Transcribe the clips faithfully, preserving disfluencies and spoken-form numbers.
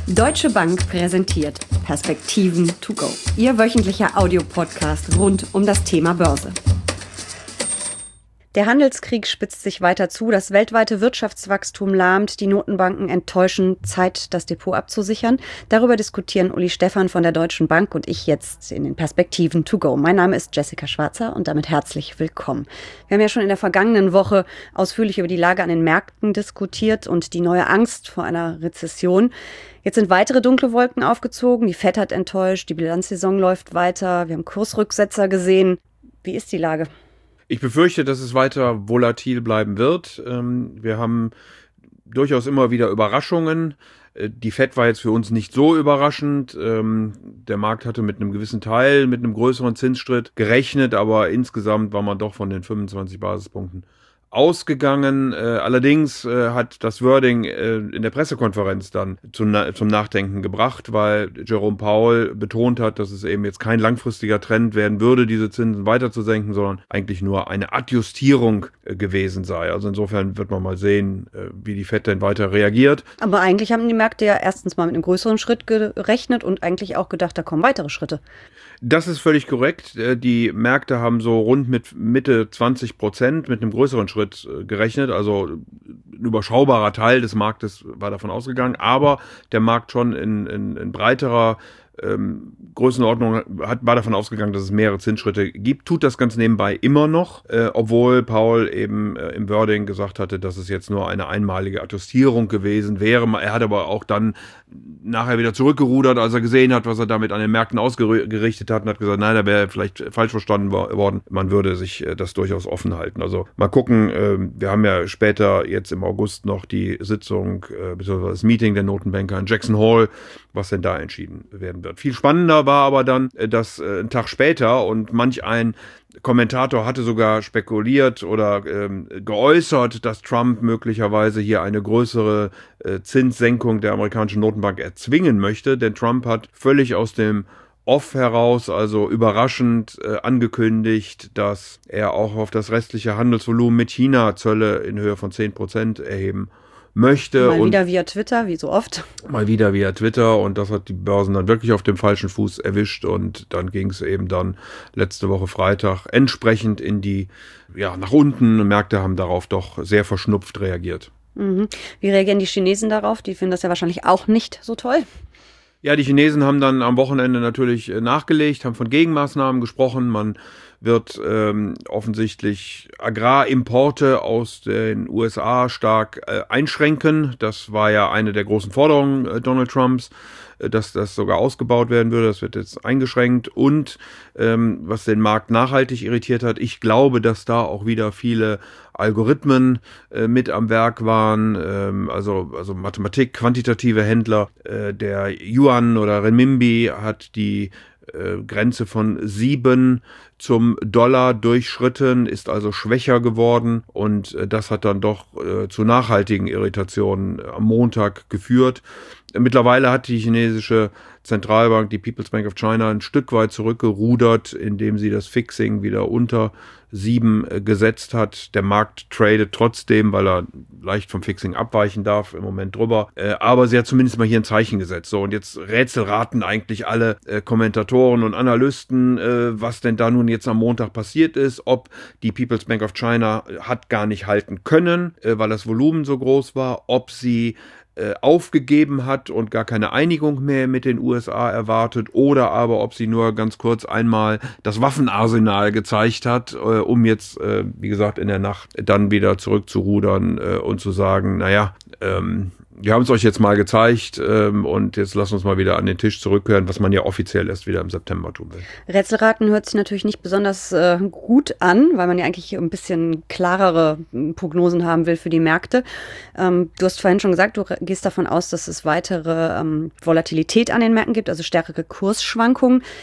Deutsche Bank präsentiert Perspektiven to go. Ihr wöchentlicher Audiopodcast rund um das Thema Börse. Der Handelskrieg spitzt sich weiter zu, das weltweite Wirtschaftswachstum lahmt, die Notenbanken enttäuschen, Zeit, das Depot abzusichern. Darüber diskutieren Uli Stephan von der Deutschen Bank und ich jetzt in den Perspektiven to go. Mein Name ist Jessica Schwarzer und damit herzlich willkommen. Wir haben ja schon in der vergangenen Woche ausführlich über die Lage an den Märkten diskutiert und die neue Angst vor einer Rezession. Jetzt sind weitere dunkle Wolken aufgezogen, die Fed hat enttäuscht, die Bilanzsaison läuft weiter, wir haben Kursrücksetzer gesehen. Wie ist die Lage? Ich befürchte, dass es weiter volatil bleiben wird. Wir haben durchaus immer wieder Überraschungen. Die Fed war jetzt für uns nicht so überraschend. Der Markt hatte mit einem gewissen Teil, mit einem größeren Zinsschritt gerechnet, aber insgesamt war man doch von den fünfundzwanzig Basispunkten ausgegangen. Äh, allerdings äh, hat das Wording äh, in der Pressekonferenz dann zum, Na- zum Nachdenken gebracht, weil Jerome Powell betont hat, dass es eben jetzt kein langfristiger Trend werden würde, diese Zinsen weiter zu senken, sondern eigentlich nur eine Adjustierung äh, gewesen sei. Also insofern wird man mal sehen, äh, wie die Fed denn weiter reagiert. Aber eigentlich haben die Märkte ja erstens mal mit einem größeren Schritt gerechnet und eigentlich auch gedacht, da kommen weitere Schritte. Das ist völlig korrekt. Die Märkte haben so rund mit Mitte zwanzig Prozent mit einem größeren Schritt gerechnet. Also ein überschaubarer Teil des Marktes war davon ausgegangen. Aber der Markt schon in, in, in breiterer ähm, Größenordnung hat, war davon ausgegangen, dass es mehrere Zinsschritte gibt. Tut das ganz nebenbei immer noch, äh, obwohl Powell eben äh, im Wording gesagt hatte, dass es jetzt nur eine einmalige Adjustierung gewesen wäre. Er hat aber auch dann nachher wieder zurückgerudert, als er gesehen hat, was er damit an den Märkten ausgerichtet hat und hat gesagt, nein, da wäre vielleicht falsch verstanden worden. Man würde sich äh, das durchaus offen halten. Also mal gucken, äh, wir haben ja später jetzt im August noch die Sitzung äh, bzw. das Meeting der Notenbanker in Jackson Hole, was denn da entschieden werden wird. Viel spannender war aber dann, dass äh, ein Tag später und manch ein Kommentator hatte sogar spekuliert oder ähm, geäußert, dass Trump möglicherweise hier eine größere äh, Zinssenkung der amerikanischen Notenbank erzwingen möchte, denn Trump hat völlig aus dem Off heraus, also überraschend äh, angekündigt, dass er auch auf das restliche Handelsvolumen mit China Zölle in Höhe von zehn Prozent erheben möchte. Mal und wieder via Twitter, wie so oft. Mal wieder via Twitter und das hat die Börsen dann wirklich auf dem falschen Fuß erwischt und dann ging es eben dann letzte Woche Freitag entsprechend in die, ja, nach unten. Märkte haben darauf doch sehr verschnupft reagiert. Mhm. Wie reagieren die Chinesen darauf? Die finden das ja wahrscheinlich auch nicht so toll. Ja, die Chinesen haben dann am Wochenende natürlich nachgelegt, haben von Gegenmaßnahmen gesprochen. Man wird ähm, offensichtlich Agrarimporte aus den U S A stark äh, einschränken. Das war ja eine der großen Forderungen äh, Donald Trumps, äh, dass das sogar ausgebaut werden würde. Das wird jetzt eingeschränkt. Und ähm, was den Markt nachhaltig irritiert hat, ich glaube, dass da auch wieder viele Algorithmen äh, mit am Werk waren, ähm, also, also Mathematik, quantitative Händler. Äh, der Yuan oder Renminbi hat die äh, Grenze von sieben zum Dollar durchschritten, ist also schwächer geworden und äh, das hat dann doch äh, zu nachhaltigen Irritationen am Montag geführt. Mittlerweile hat die chinesische Zentralbank, die People's Bank of China, ein Stück weit zurückgerudert, indem sie das Fixing wieder unter sieben gesetzt hat. Der Markt tradet trotzdem, weil er leicht vom Fixing abweichen darf, im Moment drüber. Äh, aber sie hat zumindest mal hier ein Zeichen gesetzt. So, und jetzt rätselraten eigentlich alle äh, Kommentatoren und Analysten, äh, was denn da nun jetzt am Montag passiert ist, ob die People's Bank of China hat gar nicht halten können, äh, weil das Volumen so groß war, ob sie aufgegeben hat und gar keine Einigung mehr mit den U S A erwartet oder aber ob sie nur ganz kurz einmal das Waffenarsenal gezeigt hat, äh, um jetzt, äh, wie gesagt, in der Nacht dann wieder zurückzurudern äh, und zu sagen, naja, ähm, wir haben es euch jetzt mal gezeigt ähm, und jetzt lasst uns mal wieder an den Tisch zurückkehren, was man ja offiziell erst wieder im September tun will. Rätselraten hört sich natürlich nicht besonders äh, gut an, weil man ja eigentlich ein bisschen klarere Prognosen haben will für die Märkte. Ähm, du hast vorhin schon gesagt, du gehst davon aus, dass es weitere ähm, Volatilität an den Märkten gibt, also stärkere Kursschwankungen.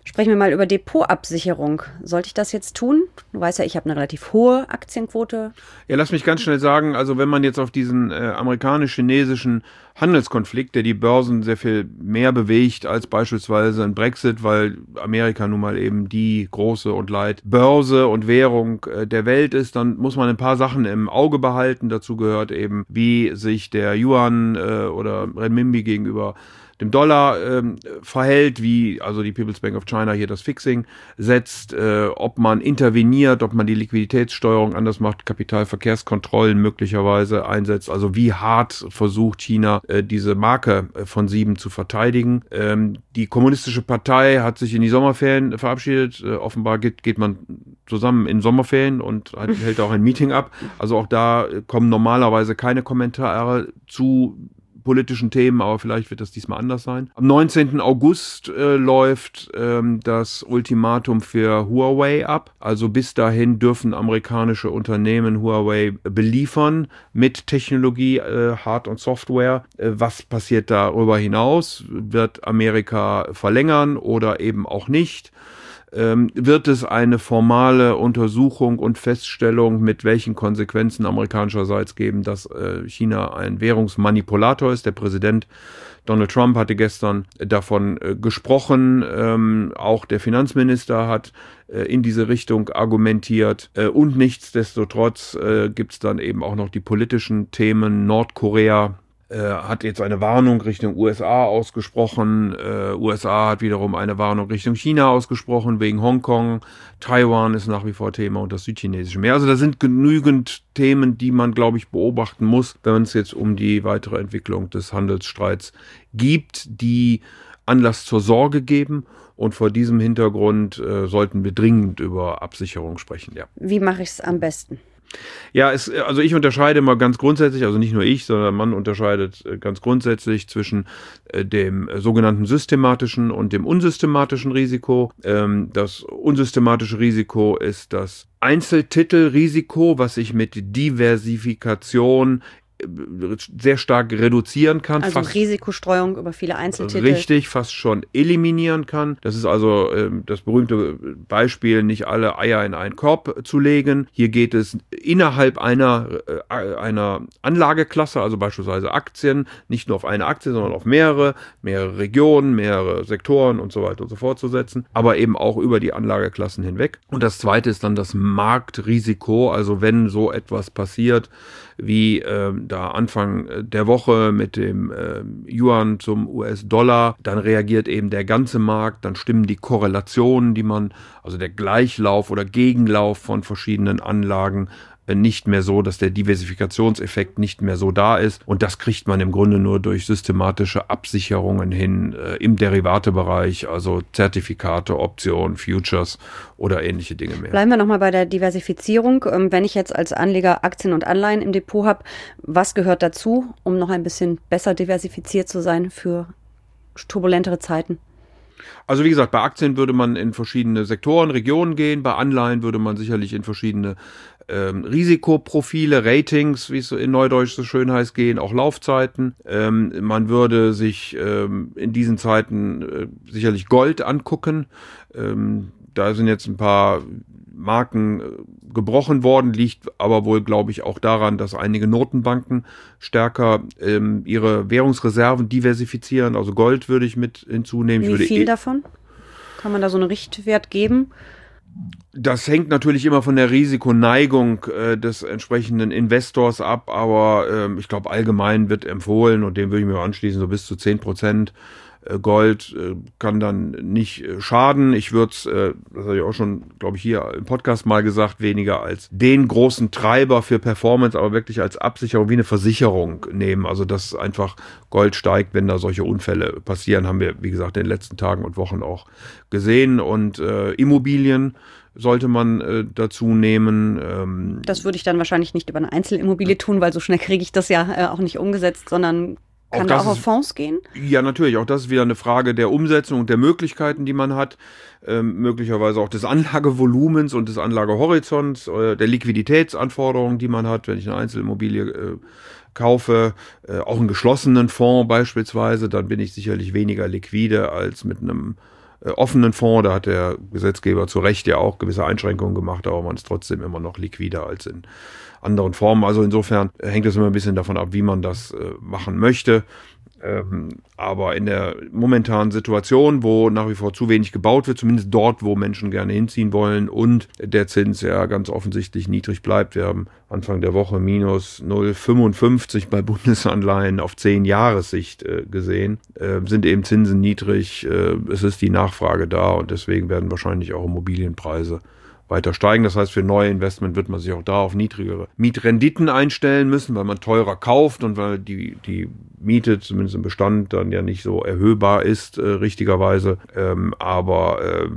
Sprechen wir mal über Depotabsicherung. Sollte ich das jetzt tun? Du weißt ja, ich habe eine relativ hohe Aktienquote. Ja, lass mich ganz schnell sagen, also wenn man jetzt auf diesen äh, amerikanisch-chinesischen Handelskonflikt, der die Börsen sehr viel mehr bewegt als beispielsweise ein Brexit, weil Amerika nun mal eben die große und leid Börse und Währung äh, der Welt ist, dann muss man ein paar Sachen im Auge behalten. Dazu gehört eben, wie sich der Yuan äh, oder Renminbi gegenüber dem Dollar ähm, verhält, wie also die People's Bank of China hier das Fixing setzt, äh, ob man interveniert, ob man die Liquiditätssteuerung anders macht, Kapitalverkehrskontrollen möglicherweise einsetzt, also wie hart versucht China äh, diese Marke äh, von sieben zu verteidigen. Ähm, die Kommunistische Partei hat sich in die Sommerferien verabschiedet, äh, offenbar geht, geht man zusammen in Sommerferien und hat, hält auch ein Meeting ab, also auch da kommen normalerweise keine Kommentare zu politischen Themen, aber vielleicht wird das diesmal anders sein. Am neunzehnten August äh, läuft ähm, das Ultimatum für Huawei ab. Also bis dahin dürfen amerikanische Unternehmen Huawei beliefern mit Technologie, äh, Hard- und Software. Äh, was passiert darüber hinaus? Wird Amerika verlängern oder eben auch nicht? Ähm, wird es eine formale Untersuchung und Feststellung, mit welchen Konsequenzen amerikanischerseits geben, dass äh, China ein Währungsmanipulator ist. Der Präsident Donald Trump hatte gestern davon äh, gesprochen. Ähm, auch der Finanzminister hat äh, in diese Richtung argumentiert. Äh, und nichtsdestotrotz äh, gibt es dann eben auch noch die politischen Themen. Nordkorea hat jetzt eine Warnung Richtung U S A ausgesprochen. Äh, U S A hat wiederum eine Warnung Richtung China ausgesprochen, wegen Hongkong. Taiwan ist nach wie vor Thema und das südchinesische Meer. Also da sind genügend Themen, die man, glaube ich, beobachten muss, wenn es jetzt um die weitere Entwicklung des Handelsstreits gibt, die Anlass zur Sorge geben. Und vor diesem Hintergrund äh, sollten wir dringend über Absicherung sprechen. Ja. Wie mache ich es am besten? Ja, es, also ich unterscheide mal ganz grundsätzlich, also nicht nur ich, sondern man unterscheidet ganz grundsätzlich zwischen äh, dem sogenannten systematischen und dem unsystematischen Risiko. Ähm, das unsystematische Risiko ist das Einzeltitelrisiko, was sich mit Diversifikation sehr stark reduzieren kann. Also fast Risikostreuung über viele Einzeltitel. Richtig, fast schon eliminieren kann. Das ist also ähm, das berühmte Beispiel, nicht alle Eier in einen Korb zu legen. Hier geht es innerhalb einer, äh, einer Anlageklasse, also beispielsweise Aktien, nicht nur auf eine Aktie, sondern auf mehrere, mehrere Regionen, mehrere Sektoren und so weiter und so fort zu setzen, aber eben auch über die Anlageklassen hinweg. Und das zweite ist dann das Marktrisiko, also wenn so etwas passiert, wie ähm, da Anfang der Woche mit dem äh, Yuan zum U S-Dollar, dann reagiert eben der ganze Markt, dann stimmen die Korrelationen, die man, also der Gleichlauf oder Gegenlauf von verschiedenen Anlagen nicht mehr so, dass der Diversifikationseffekt nicht mehr so da ist. Und das kriegt man im Grunde nur durch systematische Absicherungen hin äh, im Derivatebereich, also Zertifikate, Optionen, Futures oder ähnliche Dinge mehr. Bleiben wir nochmal bei der Diversifizierung. Wenn ich jetzt als Anleger Aktien und Anleihen im Depot habe, was gehört dazu, um noch ein bisschen besser diversifiziert zu sein für turbulentere Zeiten? Also wie gesagt, bei Aktien würde man in verschiedene Sektoren, Regionen gehen, bei Anleihen würde man sicherlich in verschiedene ähm, Risikoprofile, Ratings, wie es in Neudeutsch so schön heißt, gehen, auch Laufzeiten. Ähm, man würde sich ähm, in diesen Zeiten äh, sicherlich Gold angucken. Ähm, da sind jetzt ein paar Marken gebrochen worden, liegt aber wohl, glaube ich, auch daran, dass einige Notenbanken stärker ähm, ihre Währungsreserven diversifizieren. Also Gold würde ich mit hinzunehmen. Wie ich würde viel eh davon? Kann man da so einen Richtwert geben? Das hängt natürlich immer von der Risikoneigung äh, des entsprechenden Investors ab, aber ähm, ich glaube, allgemein wird empfohlen, und dem würde ich mir anschließen, so bis zu zehn Prozent Gold äh, kann dann nicht äh, schaden. Ich würde es, äh, das habe ich auch schon, glaube ich, hier im Podcast mal gesagt, weniger als den großen Treiber für Performance, aber wirklich als Absicherung, wie eine Versicherung nehmen. Also, dass einfach Gold steigt, wenn da solche Unfälle passieren, haben wir, wie gesagt, in den letzten Tagen und Wochen auch gesehen. Und äh, Immobilien sollte man äh, dazu nehmen. Ähm, das würde ich dann wahrscheinlich nicht über eine Einzelimmobilie tun, weil so schnell kriege ich das ja äh, auch nicht umgesetzt, sondern kann da auch auf Fonds gehen? Ja, natürlich. Auch das ist wieder eine Frage der Umsetzung und der Möglichkeiten, die man hat. Ähm, möglicherweise auch des Anlagevolumens und des Anlagehorizonts, äh, der Liquiditätsanforderungen, die man hat, wenn ich eine Einzelimmobilie äh, kaufe. Äh, auch einen geschlossenen Fonds beispielsweise, dann bin ich sicherlich weniger liquide als mit einem äh, offenen Fonds. Da hat der Gesetzgeber zu Recht ja auch gewisse Einschränkungen gemacht, aber man ist trotzdem immer noch liquider als in anderen Formen. Also insofern hängt es immer ein bisschen davon ab, wie man das äh, machen möchte. Ähm, aber in der momentanen Situation, wo nach wie vor zu wenig gebaut wird, zumindest dort, wo Menschen gerne hinziehen wollen und der Zins ja ganz offensichtlich niedrig bleibt. Wir haben Anfang der Woche minus null Komma fünfundfünfzig bei Bundesanleihen auf zehn Jahressicht äh, gesehen, äh, sind eben Zinsen niedrig, äh, es ist die Nachfrage da und deswegen werden wahrscheinlich auch Immobilienpreise weiter steigen. Das heißt, für neue Investment wird man sich auch da auf niedrigere Mietrenditen einstellen müssen, weil man teurer kauft und weil die, die Miete zumindest im Bestand dann ja nicht so erhöhbar ist, äh, richtigerweise. Ähm, aber äh,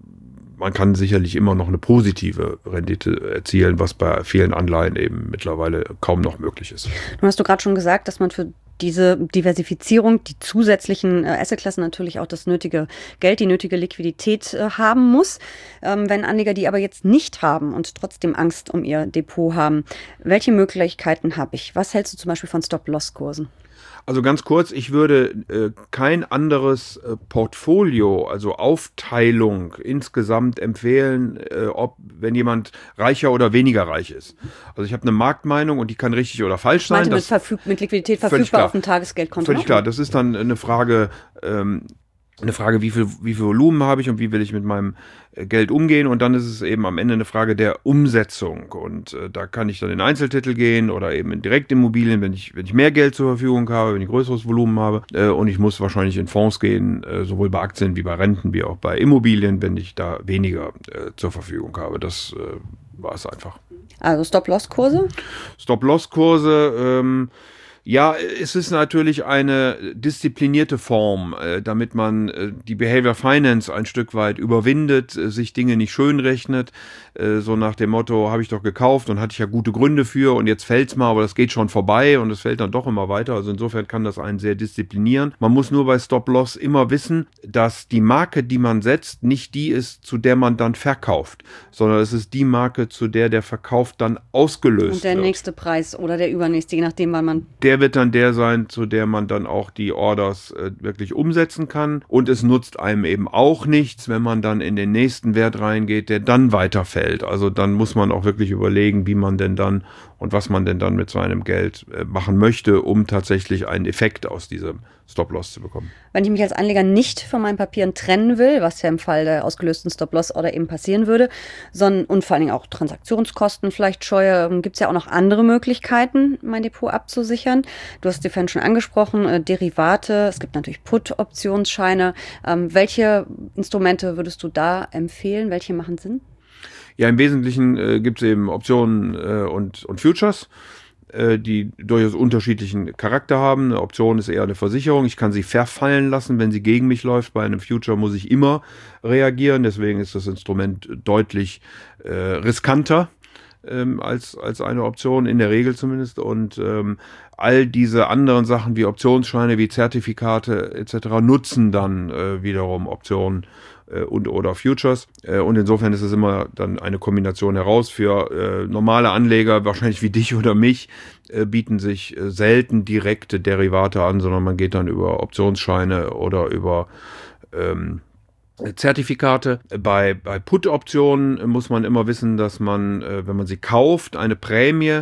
man kann sicherlich immer noch eine positive Rendite erzielen, was bei vielen Anleihen eben mittlerweile kaum noch möglich ist. Du hast du gerade schon gesagt, dass man für diese Diversifizierung, die zusätzlichen äh, Assetklassen natürlich auch das nötige Geld, die nötige Liquidität äh, haben muss. Ähm, wenn Anleger die aber jetzt nicht haben und trotzdem Angst um ihr Depot haben, welche Möglichkeiten habe ich? Was hältst du zum Beispiel von Stop-Loss-Kursen? Also ganz kurz, ich würde äh, kein anderes äh, Portfolio, also Aufteilung insgesamt empfehlen, äh, ob wenn jemand reicher oder weniger reich ist. Also ich habe eine Marktmeinung und die kann richtig oder falsch sein. Meinte mit, verfüg- mit Liquidität verfügbar auf dem Tagesgeldkonto? Völlig klar, das ist dann eine Frage, ähm, eine Frage, wie viel, wie viel Volumen habe ich und wie will ich mit meinem Geld umgehen, und dann ist es eben am Ende eine Frage der Umsetzung, und äh, da kann ich dann in Einzeltitel gehen oder eben in Direktimmobilien, wenn ich, wenn ich mehr Geld zur Verfügung habe, wenn ich größeres Volumen habe, äh, und ich muss wahrscheinlich in Fonds gehen, äh, sowohl bei Aktien wie bei Renten wie auch bei Immobilien, wenn ich da weniger äh, zur Verfügung habe. Das äh, war es einfach. Also Stop-Loss-Kurse? Stop-Loss-Kurse, ähm, ja, es ist natürlich eine disziplinierte Form, äh, damit man äh, die Behavioral Finance ein Stück weit überwindet, äh, sich Dinge nicht schönrechnet, äh, so nach dem Motto, habe ich doch gekauft und hatte ich ja gute Gründe für und jetzt fällt's mal, aber das geht schon vorbei und es fällt dann doch immer weiter. Also insofern kann das einen sehr disziplinieren. Man muss nur bei Stop-Loss immer wissen, dass die Marke, die man setzt, nicht die ist, zu der man dann verkauft, sondern es ist die Marke, zu der der Verkauf dann ausgelöst wird. Und der wird. nächste Preis oder der übernächste, je nachdem, wann man... Der wird dann der sein, zu der man dann auch die Orders äh, wirklich umsetzen kann. Und es nutzt einem eben auch nichts, wenn man dann in den nächsten Wert reingeht, der dann weiterfällt. Also dann muss man auch wirklich überlegen, wie man denn dann und was man denn dann mit seinem Geld äh, machen möchte, um tatsächlich einen Effekt aus diesem Stop-Loss zu bekommen. Wenn ich mich als Anleger nicht von meinen Papieren trennen will, was ja im Fall der ausgelösten Stop-Loss-Order eben passieren würde, sondern und vor allen Dingen auch Transaktionskosten vielleicht scheue, gibt es ja auch noch andere Möglichkeiten, mein Depot abzusichern. Du hast die vorhin schon angesprochen, äh, Derivate, es gibt natürlich Put-Optionsscheine. Ähm, welche Instrumente würdest du da empfehlen? Welche machen Sinn? Ja, im Wesentlichen äh, gibt es eben Optionen äh, und, und Futures, äh, die durchaus unterschiedlichen Charakter haben. Eine Option ist eher eine Versicherung. Ich kann sie verfallen lassen, wenn sie gegen mich läuft. Bei einem Future muss ich immer reagieren. Deswegen ist das Instrument deutlich äh, riskanter ähm, als, als eine Option, in der Regel zumindest. Und ähm, all diese anderen Sachen wie Optionsscheine, wie Zertifikate et cetera nutzen dann äh, wiederum Optionen und oder Futures. Und insofern ist es immer dann eine Kombination heraus. Für äh, normale Anleger, wahrscheinlich wie dich oder mich, äh, bieten sich äh, selten direkte Derivate an, sondern man geht dann über Optionsscheine oder über ähm, Zertifikate. Bei, bei Put-Optionen muss man immer wissen, dass man, äh, wenn man sie kauft, eine Prämie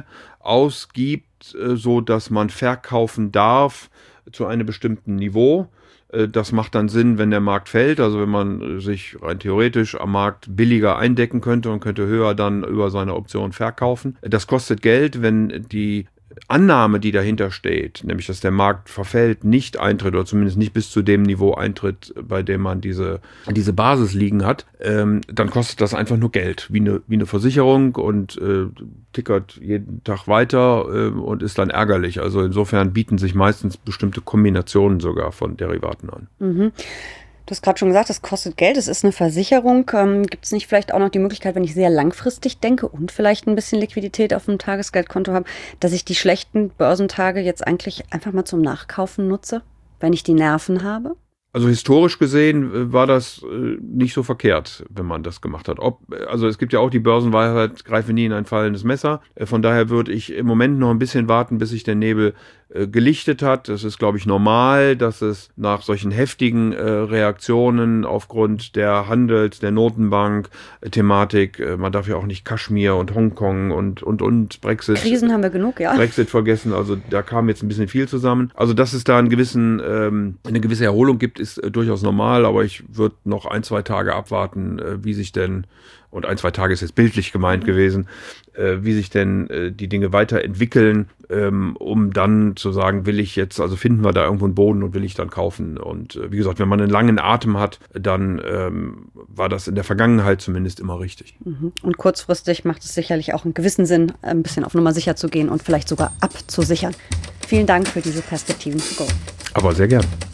ausgibt, äh, so dass man verkaufen darf zu einem bestimmten Niveau. Das macht dann Sinn, wenn der Markt fällt, also wenn man sich rein theoretisch am Markt billiger eindecken könnte und könnte höher dann über seine Option verkaufen. Das kostet Geld, wenn die Annahme, die dahinter steht, nämlich dass der Markt verfällt, nicht eintritt oder zumindest nicht bis zu dem Niveau eintritt, bei dem man diese, diese Basis liegen hat, ähm, dann kostet das einfach nur Geld, wie eine, wie eine Versicherung und äh, tickert jeden Tag weiter äh, und ist dann ärgerlich. Also insofern bieten sich meistens bestimmte Kombinationen sogar von Derivaten an. Mhm. Du hast gerade schon gesagt, das kostet Geld, es ist eine Versicherung. Ähm, gibt es nicht vielleicht auch noch die Möglichkeit, wenn ich sehr langfristig denke und vielleicht ein bisschen Liquidität auf dem Tagesgeldkonto habe, dass ich die schlechten Börsentage jetzt eigentlich einfach mal zum Nachkaufen nutze, wenn ich die Nerven habe? Also historisch gesehen war das nicht so verkehrt, wenn man das gemacht hat. Ob, also es gibt ja auch die Börsenweisheit, greife nie in ein fallendes Messer. Von daher würde ich im Moment noch ein bisschen warten, bis sich der Nebel äh, gelichtet hat. Es ist, glaube ich, normal, dass es nach solchen heftigen äh, Reaktionen aufgrund der Handels-, der Notenbank-Thematik, äh, man darf ja auch nicht Kaschmir und Hongkong und, und, und Brexit. Krisen haben wir genug, ja. Brexit vergessen, also da kam jetzt ein bisschen viel zusammen. Also, dass es da einen gewissen, ähm, eine gewisse Erholung gibt, ist äh, durchaus normal, aber ich würde noch ein, zwei Tage abwarten, äh, wie sich denn, und ein, zwei Tage ist jetzt bildlich gemeint gewesen, äh, wie sich denn äh, die Dinge weiterentwickeln, ähm, um dann zu sagen, will ich jetzt, also finden wir da irgendwo einen Boden und will ich dann kaufen. Und äh, wie gesagt, wenn man einen langen Atem hat, dann ähm, war das in der Vergangenheit zumindest immer richtig. Und kurzfristig macht es sicherlich auch einen gewissen Sinn, ein bisschen auf Nummer sicher zu gehen und vielleicht sogar abzusichern. Vielen Dank für diese Perspektiven to go. Aber sehr gern.